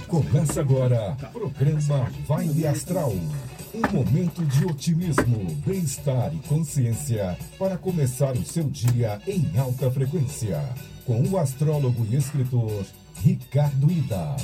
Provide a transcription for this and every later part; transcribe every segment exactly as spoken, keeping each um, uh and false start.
Começa agora, programa Vibe Astral. Um momento de otimismo, bem-estar e consciência para começar o seu dia em alta frequência. Com o astrólogo e escritor Ricardo Ida.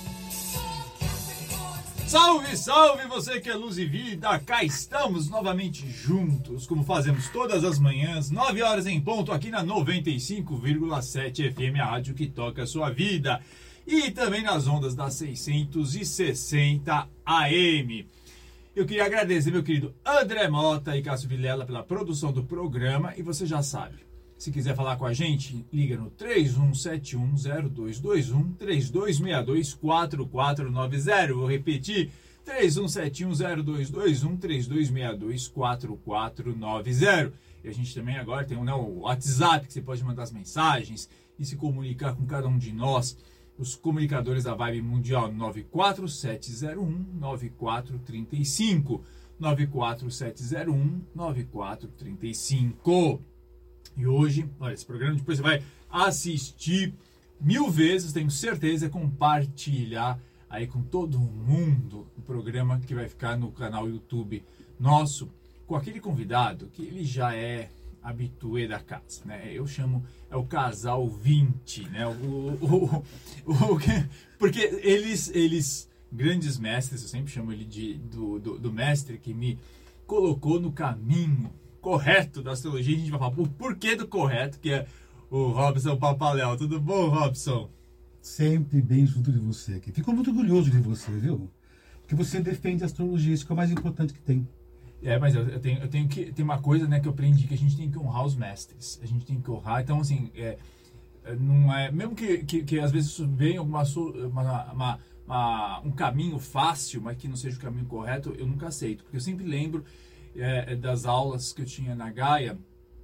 Salve, salve você que é luz e vida, cá estamos novamente juntos, como fazemos todas as manhãs, nove horas em ponto, aqui na noventa e cinco vírgula sete F M, a rádio que toca a sua vida, e também nas ondas da seiscentos e sessenta A M. Eu queria agradecer meu querido André Mota e Cássio Vilela pela produção do programa, e você já sabe, se quiser falar com a gente, liga no três um sete um zero dois dois um, três dois seis dois quatro quatro nove zero. Vou repetir, três um sete um zero dois dois um, três dois seis dois quatro quatro nove zero. E a gente também agora tem um, né, o WhatsApp, que você pode mandar as mensagens e se comunicar com cada um de nós, os comunicadores da Vibe Mundial, nove quatro sete zero um nove quatro três cinco, nove quatro sete zero um nove quatro três cinco. E hoje, olha, esse programa depois você vai assistir mil vezes, tenho certeza, compartilhar aí com todo mundo o programa que vai ficar no canal YouTube nosso, com aquele convidado que ele já é habitué da casa, né? Eu chamo, é o casal vinte, né? O, o, o, o, porque eles, eles, grandes mestres, eu sempre chamo ele de, do, do, do mestre que me colocou no caminho correto da astrologia. A gente vai falar o porquê do correto, que é o Robson Papaléu. Tudo bom, Robson? Sempre bem junto de você aqui. Fico muito orgulhoso de você, viu? Porque você defende a astrologia, isso que é o mais importante que tem. É, mas eu, eu, tenho, eu tenho que... Tem uma coisa, né, que eu aprendi, que a gente tem que honrar os mestres. A gente tem que honrar. Então, assim, é, não é... Mesmo que, que, que às vezes venha alguma... Uma, uma, uma, um caminho fácil, mas que não seja o caminho correto, eu nunca aceito. Porque eu sempre lembro É, das aulas que eu tinha na Gaia,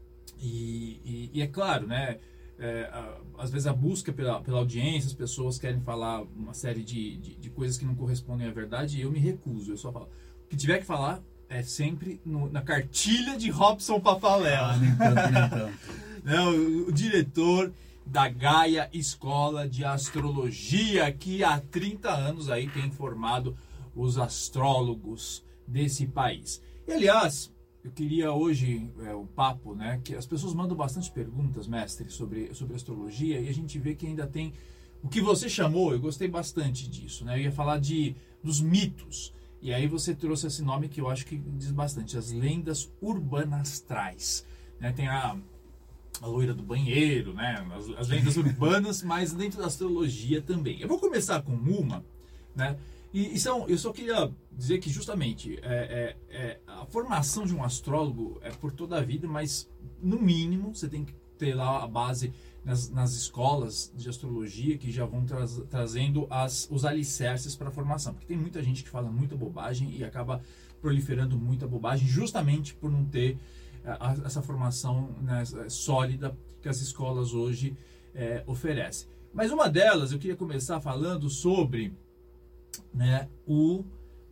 e, e, e é claro, né, é, a, às vezes a busca pela, pela audiência, as pessoas querem falar uma série de, de, de coisas que não correspondem à verdade, e eu me recuso. Eu só falo, o que tiver que falar é sempre no, na cartilha de Robson Papaléu. Ah, nem tanto, nem tanto. Não, o, o diretor da Gaia Escola de Astrologia, que há trinta anos aí tem formado os astrólogos desse país. E, aliás, eu queria hoje, é, um papo, né, que as pessoas mandam bastante perguntas, mestre, sobre, sobre astrologia, e a gente vê que ainda tem o que você chamou, eu gostei bastante disso, né, eu ia falar de, dos mitos, e aí você trouxe esse nome que eu acho que diz bastante, as lendas urbanastrais, né, tem a, a loira do banheiro, né, as, as lendas urbanas, mas dentro da astrologia também. Eu vou começar com uma, né, E, e são, eu só queria dizer que justamente é, é, é, a formação de um astrólogo é por toda a vida, mas no mínimo você tem que ter lá a base nas, nas escolas de astrologia que já vão tra trazendo as, os alicerces para a formação. Porque tem muita gente que fala muita bobagem e acaba proliferando muita bobagem justamente por não ter a, a, essa formação, né, sólida que as escolas hoje é, oferecem. Mas uma delas, eu queria começar falando sobre... Né, o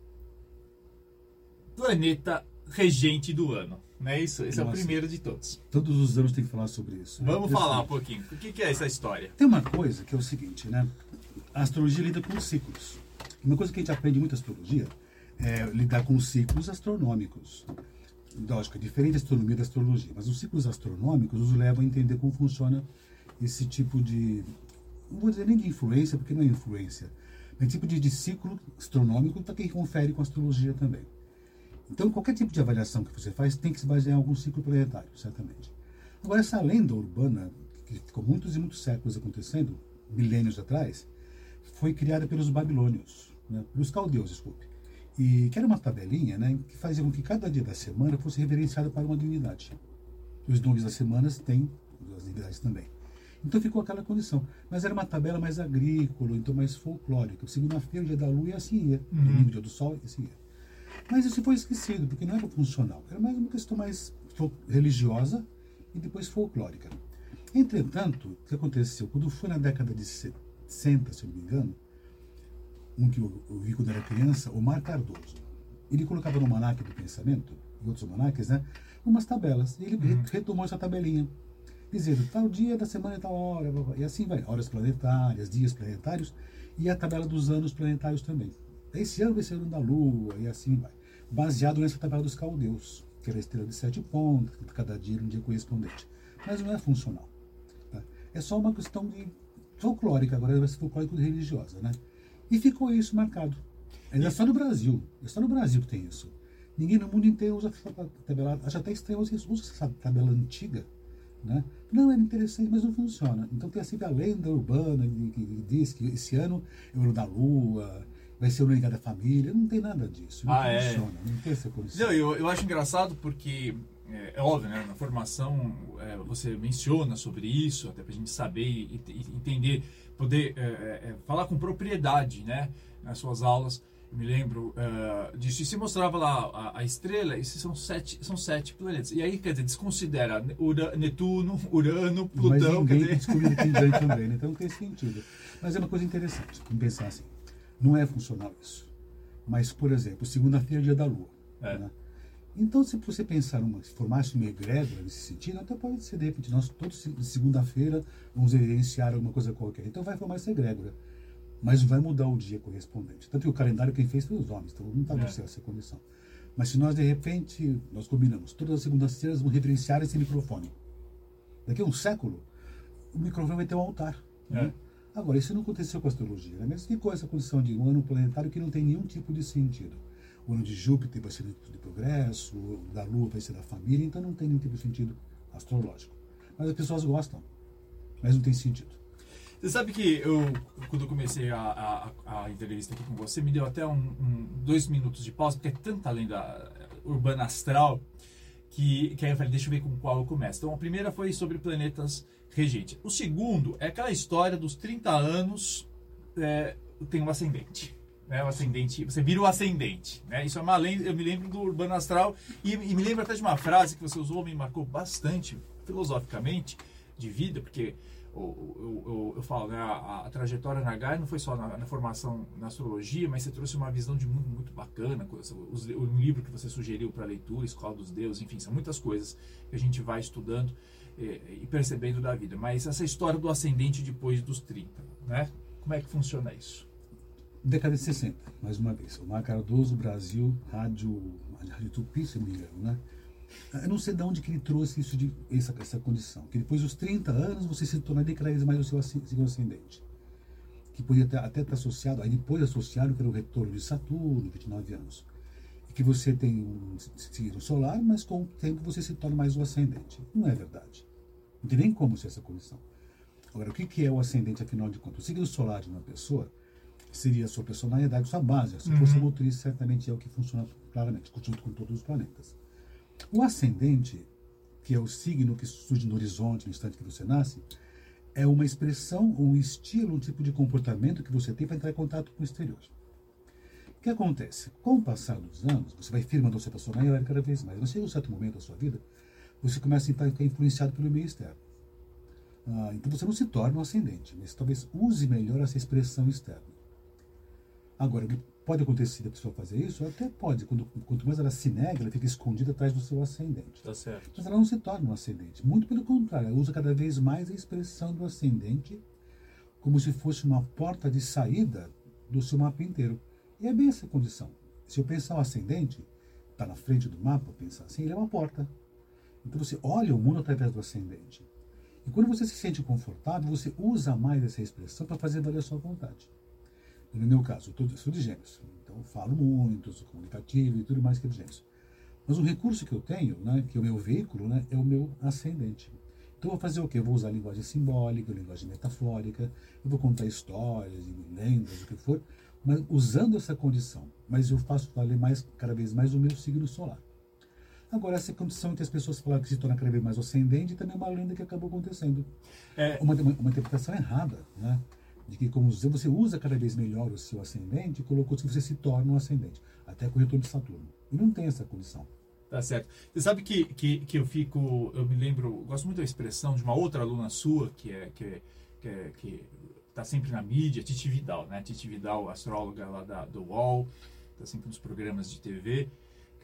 planeta regente do ano, não é isso? Esse Nossa. É o primeiro de todos. Todos os anos tem que falar sobre isso. Vamos né? falar um pouquinho. O que é essa história? Tem uma coisa que é o seguinte, né? A astrologia lida com ciclos. Uma coisa que a gente aprende muito na astrologia é lidar com ciclos astronômicos. Lógico, é diferente da astronomia da astrologia, mas os ciclos astronômicos nos levam a entender como funciona esse tipo de... Não vou dizer nem de influência, porque não é influência. É um tipo de, de ciclo astronômico para quem confere com a astrologia também. Então, qualquer tipo de avaliação que você faz tem que se basear em algum ciclo planetário, certamente. Agora, essa lenda urbana, que ficou muitos e muitos séculos acontecendo, milênios atrás, foi criada pelos babilônios, né? Pelos caldeus, desculpe. E que era uma tabelinha, né, que fazia com que cada dia da semana fosse reverenciado para uma divindade. Os nomes das semanas têm as divindades também. Então ficou aquela condição. Mas era uma tabela mais agrícola, então mais folclórica. Segunda-feira, dia da lua, e assim ia. Uhum. Domingo, dia do sol, e assim ia. Mas isso foi esquecido, porque não era funcional. Era mais uma questão mais religiosa e depois folclórica. Entretanto, o que aconteceu? Quando foi na década de sessenta, se eu não me engano, um que eu, eu vi quando era criança, Omar Cardoso. Ele colocava no Almanaque do Pensamento, e outros almanaques, né, umas tabelas. E ele uhum. retomou essa tabelinha. dizendo tal dia da semana e tal hora, e assim vai, horas planetárias, dias planetários, e a tabela dos anos planetários também. Esse ano vai ser o ano da Lua, e assim vai. Baseado nessa tabela dos caldeus, que era a estrela de sete pontos, cada dia um dia correspondente. Mas não é funcional. Tá? É só uma questão de folclórica, agora vai ser folclórico religiosa, né? E ficou isso marcado. É só no Brasil, é só no Brasil que tem isso. Ninguém no mundo inteiro usa essa tabela, acho até estranho, você usa essa tabela antiga, né? Não, é interessante, mas não funciona. Então tem sempre a lenda urbana que diz que esse ano é o ano da Lua, vai ser o ano da família, não tem nada disso, não ah, funciona, é. não tem essa condição. Não, eu, eu acho engraçado porque, é, é óbvio, né, na formação é, você menciona sobre isso, até pra gente saber e, e entender, poder é, é, falar com propriedade, né, nas suas aulas. Eu me lembro uh, disso. E se mostrava lá a, a estrela, esses são sete, são sete planetas. E aí, quer dizer, desconsidera Ura, Netuno, Urano, Plutão. Mas ninguém quer dizer... descobriu que tem também, né? Então não tem sentido. Mas é uma coisa interessante, vamos pensar assim. Não é funcional isso. Mas, por exemplo, segunda-feira é dia da Lua. É. Né? Então, se você pensar, uma, se formasse uma egrégora nesse sentido, até pode ser, de repente, nós todos de segunda-feira vamos evidenciar alguma coisa qualquer. Então vai formar essa egrégora. Mas vai mudar o dia correspondente. Tanto que o calendário quem fez foi os homens, então não está no céu essa condição. Mas se nós, de repente, nós combinamos, todas as segundas-feiras vamos reverenciar esse microfone. Daqui a um século, o microfone vai ter um altar. É. Né? Agora, isso não aconteceu com a astrologia, né? Mas ficou essa condição de um ano planetário que não tem nenhum tipo de sentido. O ano de Júpiter vai ser de progresso, o da Lua vai ser da família, então não tem nenhum tipo de sentido astrológico. Mas as pessoas gostam, mas não tem sentido. Você sabe que eu, quando eu comecei a, a, a entrevista aqui com você, me deu até um, um, dois minutos de pausa, porque é tanta lenda urbana astral, que, que aí eu falei, deixa eu ver com qual eu começo. Então, a primeira foi sobre planetas regentes. O segundo é aquela história dos trinta anos, é, tem um ascendente. Né, o ascendente, você vira o ascendente. Né? Isso é uma lenda, eu me lembro do urbano astral, e, e me lembro até de uma frase que você usou, me marcou bastante, filosoficamente, de vida, porque... Eu, eu, eu, eu falo, né, a, a trajetória na Gaia não foi só na, na formação na astrologia, mas você trouxe uma visão de mundo muito bacana, os, o livro que você sugeriu para leitura, Escola dos Deuses, enfim, são muitas coisas que a gente vai estudando e, e percebendo da vida. Mas essa história do ascendente depois dos trinta, né? Como é que funciona isso? Década de sessenta, mais uma vez. O Mar Cardoso, Brasil, Rádio, Rádio Tupi, se não me engano, né? Eu não sei de onde que ele trouxe isso de, essa, essa condição. Que depois dos trinta anos você se tornaria cada vez mais o seu signo ascendente. Que podia até, até estar associado, aí depois associado que era o retorno de Saturno, vinte e nove anos. E que você tem um signo solar, mas com o tempo você se torna mais o ascendente. Não é verdade. Não tem nem como ser essa condição. Agora, o que, que é o ascendente, afinal de contas? O signo solar de uma pessoa seria a sua personalidade, sua base, a sua uhum. força motriz, certamente é o que funciona claramente, junto com todos os planetas. O ascendente, que é o signo que surge no horizonte no instante que você nasce, é uma expressão, um estilo, um tipo de comportamento que você tem para entrar em contato com o exterior. O que acontece? Com o passar dos anos, você vai firmando a sua personalidade cada vez mais. Mas chega um certo momento da sua vida, você começa a ficar influenciado pelo meio externo. Ah, então você não se torna um ascendente, mas talvez use melhor essa expressão externa. Agora, pode acontecer da pessoa fazer isso? Até pode. Quando, quanto mais ela se nega, ela fica escondida atrás do seu ascendente. Tá certo. Mas ela não se torna um ascendente. Muito pelo contrário, ela usa cada vez mais a expressão do ascendente como se fosse uma porta de saída do seu mapa inteiro. E é bem essa condição. Se eu pensar o ascendente, está na frente do mapa, pensar assim, ele é uma porta. Então você olha o mundo através do ascendente. E quando você se sente confortável, você usa mais essa expressão para fazer valer a sua vontade. No meu caso, eu sou de Gêmeos, então eu falo muito, sou comunicativo e tudo mais que é de Gêmeos. Mas o recurso que eu tenho, né, que é o meu veículo, né, é o meu ascendente. Então eu vou fazer o quê? Eu vou usar linguagem simbólica, linguagem metafórica, eu vou contar histórias, lendas, o que for, mas usando essa condição. Mas eu faço valer mais, cada vez mais o meu signo solar. Agora, essa condição que as pessoas falaram que se torna cada vez mais ascendente também é uma lenda que acabou acontecendo. É uma, uma, uma interpretação errada, né? De que, como você usa cada vez melhor o seu ascendente, colocou que você se torna um ascendente, até com o retorno de Saturno. E não tem essa condição. Tá certo. Você sabe que, que, que eu fico, eu me lembro, gosto muito da expressão de uma outra aluna sua, que é que é, que, é, que tá sempre na mídia, Titi Vidal, né? Titi Vidal, astróloga lá da, do U O L, tá sempre nos programas de T V, que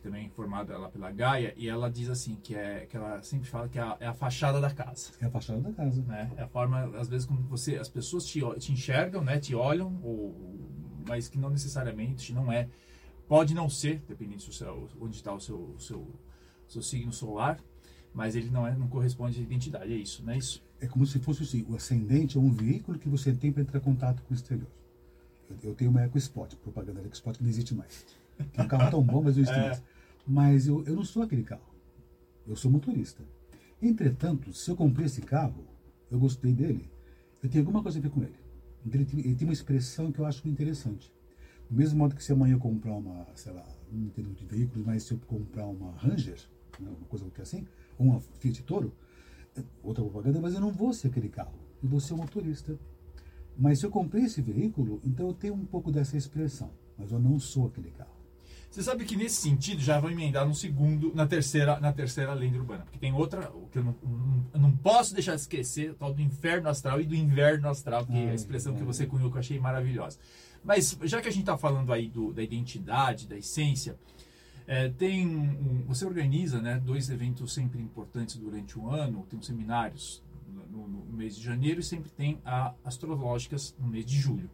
também formada lá pela Gaia, e ela diz assim, que, é, que ela sempre fala que é a, é a fachada da casa. É a fachada da casa. Né? É a forma, às vezes, como você, as pessoas te, te enxergam, né? Te olham, ou, mas que não necessariamente não é, pode não ser, dependendo do seu, onde está o seu, o seu, o seu signo solar, mas ele não, é, não corresponde à identidade, é isso, não é isso? É como se fosse assim, o ascendente é um veículo que você tem para entrar em contato com o exterior. Eu, eu tenho uma EcoSpot, propaganda da EcoSpot que não existe mais. É um carro tão bom, mas não existe É. mais. Mas eu, eu não sou aquele carro. Eu sou motorista. Entretanto, se eu comprei esse carro, eu gostei dele, eu tenho alguma coisa a ver com ele. Então, ele, tem, ele tem uma expressão que eu acho interessante. Do mesmo modo que se amanhã eu comprar uma, sei lá, não entendo de veículos, mas se eu comprar uma Ranger, né, uma coisa que é assim, ou uma Fiat Toro, outra propaganda, mas eu não vou ser aquele carro. Eu vou ser o motorista. Mas se eu comprei esse veículo, então eu tenho um pouco dessa expressão. Mas eu não sou aquele carro. Você sabe que nesse sentido já vou emendar no segundo, na terceira, na terceira lenda urbana, porque tem outra que eu não, não, eu não posso deixar de esquecer, o tal do inferno astral e do inverno astral, que é a expressão que você cunhou que eu achei maravilhosa. Mas já que a gente está falando aí do, da identidade, da essência, é, tem um, você organiza, né, dois eventos sempre importantes durante o ano, tem os seminários no, no mês de janeiro e sempre tem a astrológicas no mês de julho.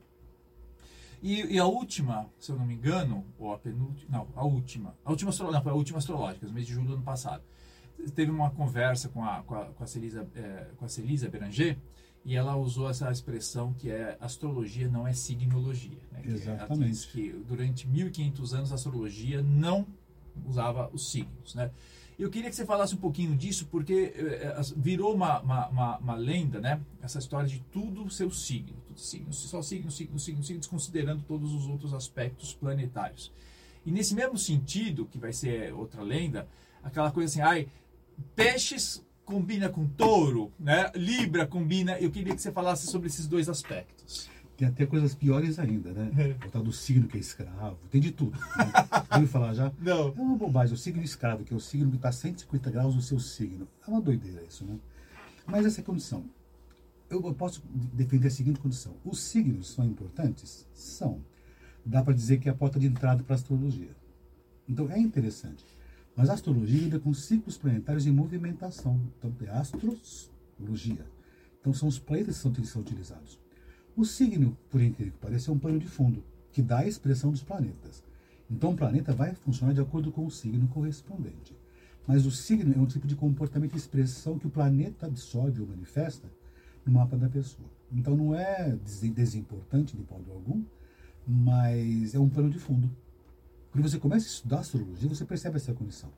E, e a última, se eu não me engano, ou a penúltima, não, a última, a última, não, foi a última astrológica, no mês de julho do ano passado. Teve uma conversa com a, com a, com a, Celisa, é, com a Celisa Beranger, e ela usou essa expressão que é astrologia não é signologia. Né? Exatamente. Ela diz que durante mil e quinhentos anos a astrologia não usava os signos, né? Eu queria que você falasse um pouquinho disso, porque é, virou uma, uma, uma, uma lenda, né? Essa história de tudo seu signo, tudo signo, só signo, signo, signo, signo, desconsiderando todos os outros aspectos planetários. E nesse mesmo sentido, que vai ser outra lenda, aquela coisa assim, ai, peixes combina com touro, né? Libra combina. Eu queria que você falasse sobre esses dois aspectos. Tem até coisas piores ainda, né? O tal do signo que é escravo, tem de tudo. Né? Ouviu falar já? Não. É uma bobagem. O signo escravo, que é o signo que está a cento e cinquenta graus do seu signo. É uma doideira isso, né? Mas essa é a condição. Eu posso defender a seguinte condição. Os signos são importantes? São. Dá para dizer que é a porta de entrada para a astrologia. Então é interessante. Mas a astrologia lida com ciclos planetários em movimentação. Então é astrologia. Então são os planetas que são, que são utilizados. O signo, por incrível que pareça, é um pano de fundo, que dá a expressão dos planetas. Então o planeta vai funcionar de acordo com o signo correspondente. Mas o signo é um tipo de comportamento e expressão que o planeta absorve ou manifesta no mapa da pessoa. Então não é desimportante de modo algum, mas é um pano de fundo. Quando você começa a estudar astrologia, você percebe essa condição.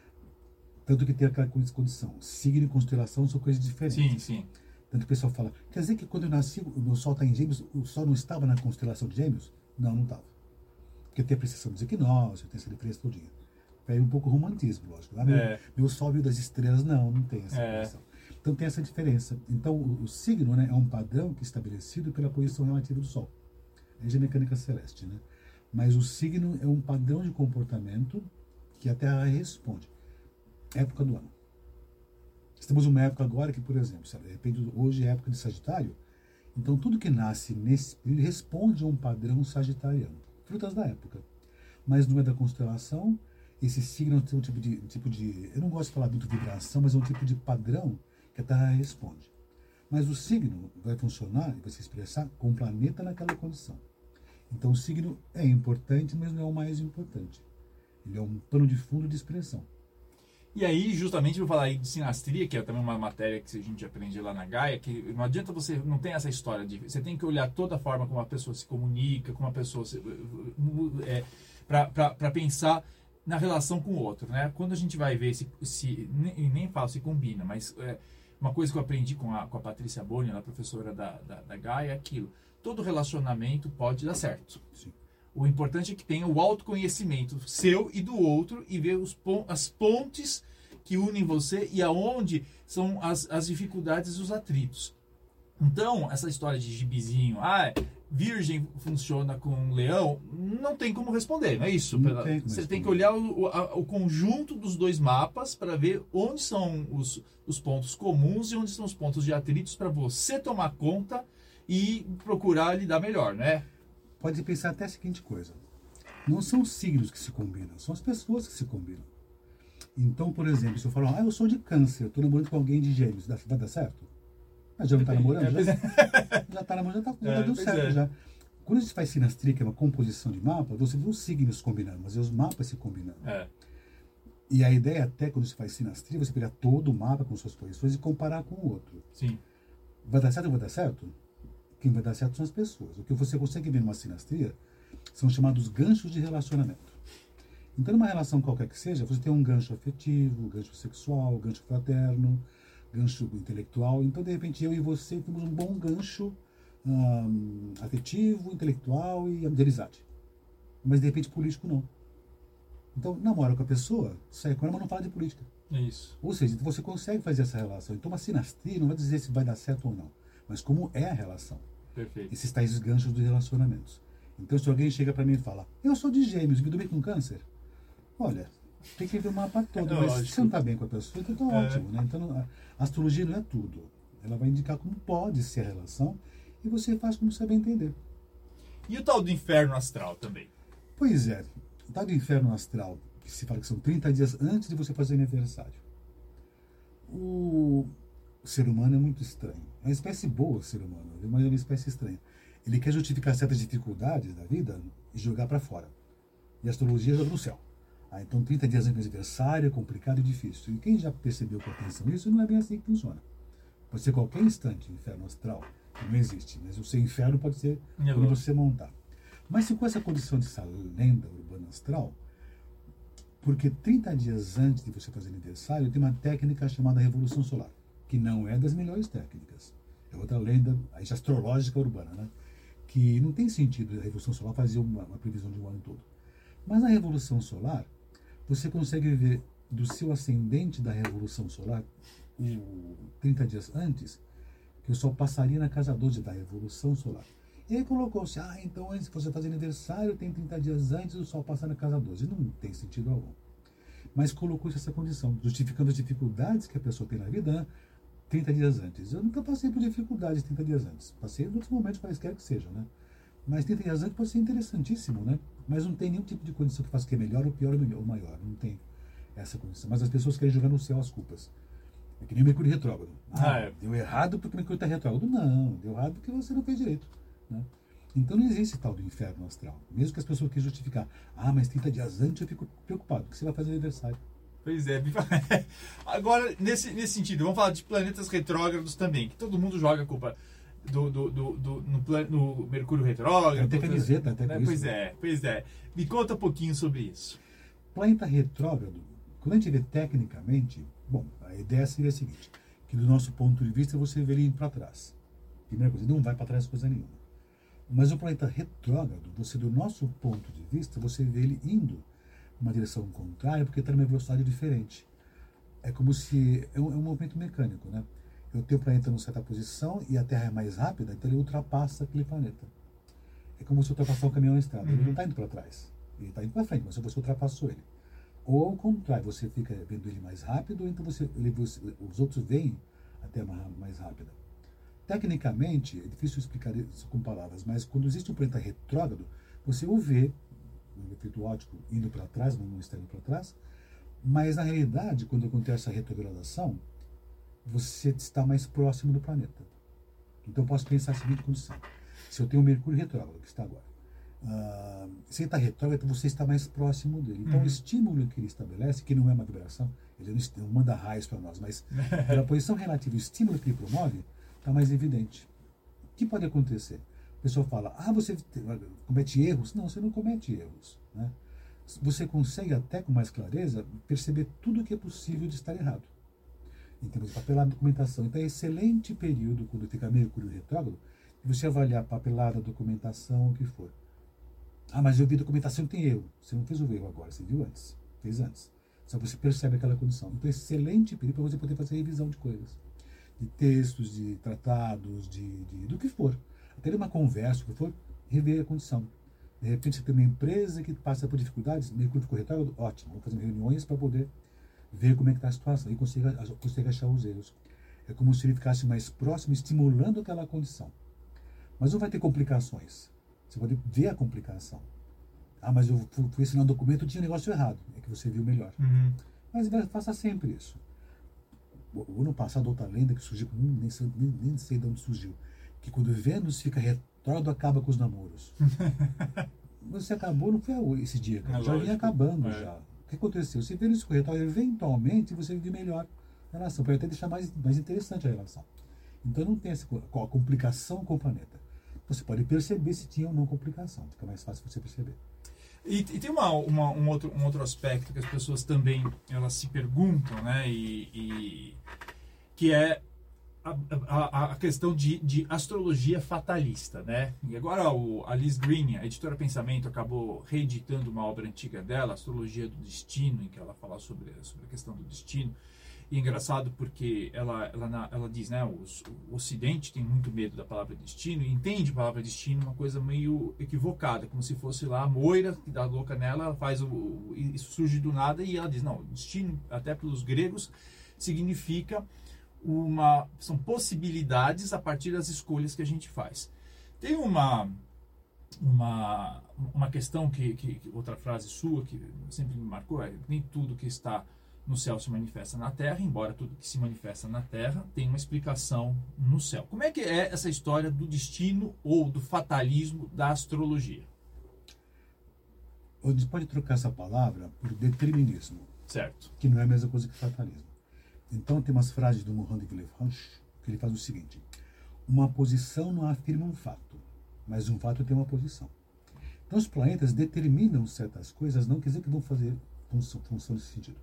Tanto que tem aquela condição. Signo e constelação são coisas diferentes. Sim, sim. Tanto que o pessoal fala, quer dizer que quando eu nasci, o meu sol está em Gêmeos, o sol não estava na constelação de Gêmeos? Não, não estava. Porque tem a precessão dos equinócios, tem essa diferença todinha. Pega um pouco o romantismo, lógico. Ah, meu, É. meu sol veio das estrelas. Não, não tem essa É. condição. Então tem essa diferença. Então o, o signo, né, é um padrão que é estabelecido pela posição relativa do sol. É a mecânica celeste, né? Mas o signo é um padrão de comportamento que a Terra responde. Época do ano. Estamos numa época agora que, por exemplo, sabe, de repente hoje é época de Sagitário, então tudo que nasce nesse ele responde a um padrão sagitariano. Frutas da época. Mas não é da constelação, esse signo tem um tipo de, um tipo de, eu não gosto de falar muito vibração, mas é um tipo de padrão que a Terra responde. Mas o signo vai funcionar e vai se expressar com o planeta naquela condição. Então o signo é importante, mas não é o mais importante. Ele é um pano de fundo de expressão. E aí, justamente, eu vou falar aí de sinastria, que é também uma matéria que a gente aprende lá na Gaia, que não adianta você, não tem essa história de, você tem que olhar toda a forma como a pessoa se comunica, como a pessoa se, é, para pensar na relação com o outro, né? Quando a gente vai ver se, se nem, nem falo se combina, mas é, uma coisa que eu aprendi com a, com a Patrícia Boni, ela é professora da, da, da Gaia, é aquilo, todo relacionamento pode dar certo. Sim. O importante é que tenha o autoconhecimento seu e do outro e ver os, as pontes que unem você e aonde são as, as dificuldades e os atritos. Então, essa história de gibizinho, ah, virgem funciona com leão, não tem como responder, não é isso? Não tem como você responder. tem que olhar o, a, o conjunto dos dois mapas para ver onde são os, os pontos comuns e onde são os pontos de atritos para você tomar conta e procurar lidar melhor, né? Pode pensar até a seguinte coisa. Não são signos que se combinam, são as pessoas que se combinam. Então, por exemplo, se eu falar, ah, eu sou de câncer, estou namorando com alguém de gêmeos, vai dar certo? Mas já não está namorando? Já está namorando, já, tá, já é, deu certo. É. Já. Quando a gente faz sinastria, que é uma composição de mapa, você vê os signos combinando, mas é os mapas se combinando. É. E a ideia até, quando você faz sinastria, você pegar todo o mapa com suas posições e comparar com o outro. Sim. Vai dar certo ou vai dar certo? Quem vai dar certo são as pessoas. O que você consegue ver numa sinastria são chamados ganchos de relacionamento. Então, numa relação qualquer que seja, você tem um gancho afetivo, gancho sexual, gancho fraterno, gancho intelectual. Então, de repente, eu e você temos um bom gancho hum, afetivo, intelectual e de amizade. Mas, de repente, político não. Então, namora com a pessoa, sai com ela, mas não fala de política. É isso. Ou seja, você consegue fazer essa relação. Então, uma sinastria não vai dizer se vai dar certo ou não, mas como é a relação. Perfeito. Esses tais ganchos dos relacionamentos. Então, se alguém chega para mim e fala, eu sou de gêmeos, me dou bem com câncer, olha, tem que ver o mapa todo, é mas lógico. se você não está bem com a pessoa, então está É. ótimo. Né? Então, a astrologia não é tudo. Ela vai indicar como pode ser a relação e você faz como você bem entender. E o tal do inferno astral também? Pois é, o tal do inferno astral, que se fala que são trinta dias antes de você fazer aniversário. O ser humano é muito estranho. É uma espécie boa, o ser humano, mas é uma espécie estranha. Ele quer justificar certas dificuldades da vida e jogar para fora. E a astrologia joga no céu. Ah, então trinta dias antes do aniversário é complicado e difícil. E quem já percebeu com atenção isso, não é bem assim que funciona. Pode ser qualquer instante o inferno astral, que não existe. Mas o seu inferno pode ser É quando você montar. Mas se com essa condição de essa lenda urbana astral, porque trinta dias antes de você fazer aniversário, tem uma técnica chamada Revolução Solar, que não é das melhores técnicas. É outra lenda aí, astrológica urbana, né? Que não tem sentido a Revolução Solar fazer uma, uma previsão de um ano todo. Mas na Revolução Solar, você consegue ver do seu ascendente da Revolução Solar, o, trinta dias antes, que o Sol passaria na casa doze da Revolução Solar. E aí colocou-se, ah, então antes de você fazer aniversário, tem trinta dias antes, o Sol passa na casa doze. Não tem sentido algum. Mas colocou-se essa condição, justificando as dificuldades que a pessoa tem na vida, né? trinta dias antes. Eu nunca passei por dificuldades trinta dias antes. Passei em outros momentos, quaisquer que sejam, né? Mas trinta dias antes pode ser interessantíssimo, né? Mas não tem nenhum tipo de condição que faça que é melhor ou pior ou maior. Não tem essa condição. Mas as pessoas querem jogar no céu as culpas. É que nem o Mercúrio retrógrado. Ah, Ah, é. deu errado porque o Mercúrio está retrógrado. Não, deu errado porque você não fez direito. Né? Então não existe tal do inferno astral. Mesmo que as pessoas queiram justificar. Ah, mas trinta dias antes eu fico preocupado, porque você vai fazer aniversário. Pois é. Agora, nesse, nesse sentido, vamos falar de planetas retrógrados também, que todo mundo joga a culpa do, do, do, do, no, plan, no Mercúrio retrógrado. Tem camiseta até com né? isso. Pois é, pois é. Me conta um pouquinho sobre isso. Planeta retrógrado, quando a gente vê tecnicamente, bom, a ideia seria a seguinte, que do nosso ponto de vista você vê ele indo para trás. Primeira coisa, não vai para trás coisa nenhuma. Mas o planeta retrógrado, você do nosso ponto de vista, você vê ele indo uma direção contrária, porque está numa velocidade diferente. É como se... É um, é um movimento mecânico, né? Eu tenho o planeta numa certa posição e a Terra é mais rápida, então ele ultrapassa aquele planeta. É como se ultrapassar um caminhão na estrada. Ele não está indo para trás. Ele está indo para frente, mas você ultrapassou ele. Ou ao contrário, você fica vendo ele mais rápido, então você, ele, você, os outros veem a Terra mais rápida. Tecnicamente, é difícil explicar isso com palavras, mas quando existe um planeta retrógrado, você o vê, no efeito óptico, indo para trás, não está indo para trás, mas na realidade, quando acontece a retrogradação, você está mais próximo do planeta. Então eu posso pensar a seguinte condição. Se eu tenho o Mercúrio retrógrado, que está agora, uh, se ele está retrógrado, você está mais próximo dele. Então uhum. o estímulo que ele estabelece, que não é uma vibração, ele não manda raios para nós, mas pela posição relativa, o estímulo que ele promove está mais evidente. O que pode acontecer? A pessoa fala, ah, você comete erros? Não, você não comete erros. Né? Você consegue até com mais clareza perceber tudo o que é possível de estar errado. Em termos de papelada e documentação. Então é excelente período, quando fica Mercúrio retrógrado, de você avaliar papelada, documentação, o que for. Ah, mas eu vi documentação que tem erro. Você não fez o erro agora, você viu antes. Fez antes. Só você percebe aquela condição. Então é excelente período para você poder fazer revisão de coisas. De textos, de tratados, de, de, do que for. Até uma conversa, o que for, rever a condição. De repente você tem uma empresa que passa por dificuldades, Mercúrio ficou retrógrado, ótimo. Vamos fazer reuniões para poder ver como é que está a situação e consegue, consegue achar os erros. É como se ele ficasse mais próximo, estimulando aquela condição. Mas não vai ter complicações. Você pode ver a complicação. Ah, mas eu fui, fui assinar um documento e tinha um negócio errado. É que você viu melhor. Uhum. Mas faça sempre isso. O, o ano passado, outra lenda que surgiu, hum, nem, sei, nem, nem sei de onde surgiu, que quando Vênus fica retrógrado, acaba com os namoros. Você acabou, não foi esse dia, cara. É já lógico. vinha acabando É. já. O que aconteceu? Se Vênus ficou retrógrado, eventualmente você vive melhor a relação. Pode até deixar mais, mais interessante a relação. Então não tem essa co- a complicação com o planeta. Você pode perceber se tinha ou não complicação. Fica mais fácil você perceber. E, e tem uma, uma, um, outro, um outro aspecto que as pessoas também elas se perguntam, né? E, e que é a, a, a questão de, de astrologia fatalista, né? E agora o, a Liz Green, a editora Pensamento, acabou reeditando uma obra antiga dela, Astrologia do Destino, em que ela fala sobre, sobre a questão do destino. E é engraçado porque ela, ela, ela diz, né, os, o Ocidente tem muito medo da palavra destino e entende a palavra destino uma coisa meio equivocada, como se fosse lá a Moira que dá louca nela, ela faz o, o, isso surge do nada e ela diz, não, destino, até pelos gregos, significa uma, são possibilidades a partir das escolhas que a gente faz. Tem uma, uma, uma questão que, que, que outra frase sua que sempre me marcou, é nem tudo que está no céu se manifesta na Terra, embora tudo que se manifesta na Terra tenha uma explicação no céu. Como é que é essa história do destino ou do fatalismo da astrologia? A gente pode trocar essa palavra por determinismo, Certo. que não é a mesma coisa que fatalismo. Então tem umas frases do Mohan de Villefranche que ele faz o seguinte: uma posição não afirma um fato, mas um fato tem uma posição. Então os planetas determinam certas coisas, não quer dizer que vão fazer função, função nesse sentido.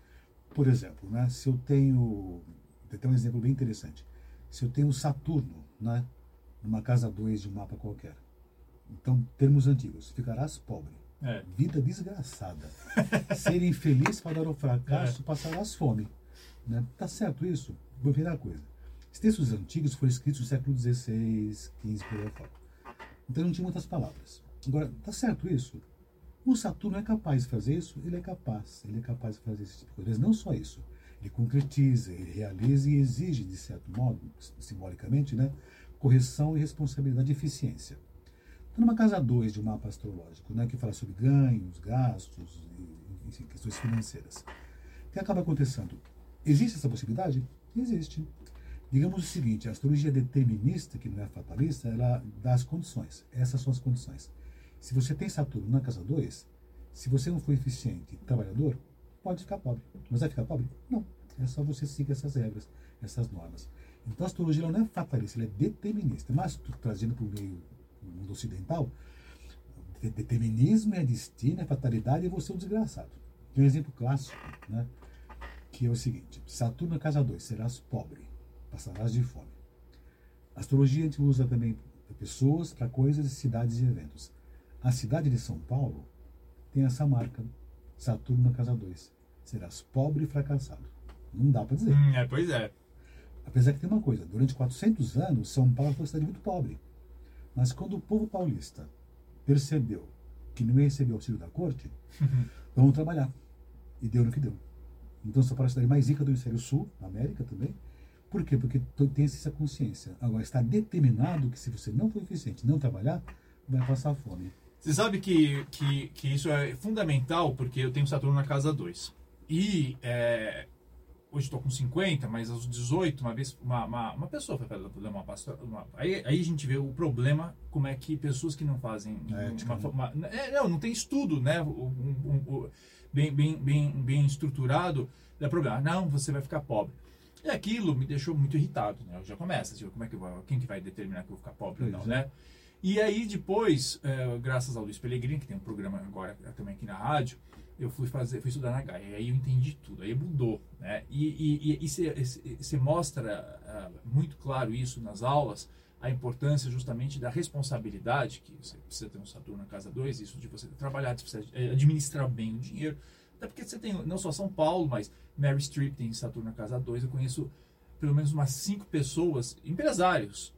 Por exemplo, né, se eu tenho, tem um exemplo bem interessante, se eu tenho Saturno, né, numa casa dois de um mapa qualquer, então, termos antigos, ficarás pobre, É. vida desgraçada, ser infeliz, fadar ao fracasso, É. passarás fome. Né? Tá certo isso? Primeira coisa, os textos antigos foram escritos no século dezesseis, quinze, por aí fora. Então não tinha muitas palavras. Agora, tá certo isso? O Saturno é capaz de fazer isso? Ele é capaz. Ele é capaz de fazer esse tipo de coisa. Mas não só isso. Ele concretiza, ele realiza e exige, de certo modo, simbolicamente, né, correção e responsabilidade e eficiência. Então, numa casa dois de um mapa astrológico, né, que fala sobre ganhos, gastos, e, enfim, questões financeiras, o que acaba acontecendo? Existe essa possibilidade? Existe. Digamos o seguinte, a astrologia determinista, que não é fatalista, ela dá as condições. Essas são as condições. Se você tem Saturno na casa dois, se você não for eficiente e trabalhador, pode ficar pobre. Mas vai ficar pobre? Não. É só você seguir essas regras, essas normas. Então a astrologia ela não é fatalista, ela é determinista. Mas, trazendo para o meio do mundo ocidental, determinismo é destino, é fatalidade e você é um desgraçado. Tem um exemplo clássico, né, que é o seguinte: Saturno na casa dois, serás pobre, passarás de fome. A astrologia a gente usa também para pessoas, para coisas, cidades e eventos. A cidade de São Paulo tem essa marca, Saturno na casa dois. Serás pobre e fracassado. Não dá para dizer. Hum, é, pois é. Apesar que tem uma coisa, durante quatrocentos anos, São Paulo foi uma cidade muito pobre. Mas quando o povo paulista percebeu que não ia receber o auxílio da corte, vamos trabalhar. E deu no que deu. Então São Paulo é a cidade mais rica do hemisfério sul, na América também. Por quê? Porque tem essa consciência. Agora, está determinado que se você não for eficiente, não trabalhar, vai passar fome. Você sabe que, que, que isso é fundamental porque eu tenho Saturno na casa dois. E é, hoje estou com cinquenta, mas aos dezoito, uma vez uma, uma, uma pessoa foi fazer uma pastora. Uma, aí, aí a gente vê o problema, como é que pessoas que não fazem. É, uma, uma, é, não, não tem estudo, né? Um, um, um, bem, bem, bem, bem estruturado, dá problema. Não, você vai ficar pobre. E aquilo me deixou muito irritado, né? Eu já começa, tipo, como é que eu vou, quem que vai determinar que eu vou ficar pobre ou não, né? E aí depois, é, graças ao Luiz Pellegrini, que tem um programa agora também aqui na rádio, eu fui fazer, fui estudar na Gaia, e aí eu entendi tudo, aí mudou, né? E você mostra uh, muito claro isso nas aulas, a importância justamente da responsabilidade, que você precisa ter um Saturno na casa dois, isso de você trabalhar, você precisa administrar bem o dinheiro, até porque você tem não só São Paulo, mas Mary Streep tem Saturno na casa dois, eu conheço pelo menos umas cinco pessoas, empresários,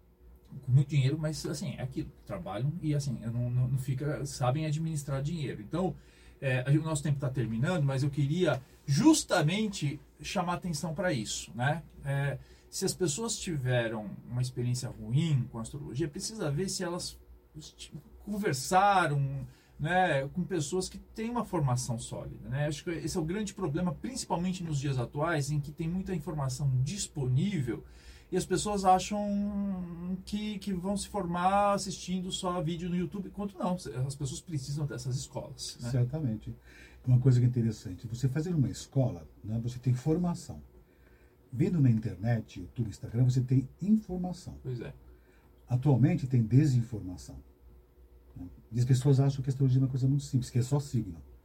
com muito dinheiro, mas assim, é aquilo, trabalham e assim, não, não, não fica, sabem administrar dinheiro. Então, é, o nosso tempo está terminando, mas eu queria justamente chamar atenção para isso, né? É, se as pessoas tiveram uma experiência ruim com a astrologia, precisa ver se elas conversaram, né, com pessoas que têm uma formação sólida, né? Acho que esse é o grande problema, principalmente nos dias atuais, em que tem muita informação disponível e as pessoas acham que, que vão se formar assistindo só vídeo no YouTube, enquanto não, as pessoas precisam dessas escolas, né? Certamente. Uma coisa que é interessante, você fazer uma escola, né, você tem formação. Vendo na internet, YouTube, Instagram, você tem informação. Pois é. Atualmente tem desinformação. E as pessoas acham que a astrologia é uma coisa muito simples, que é só signo.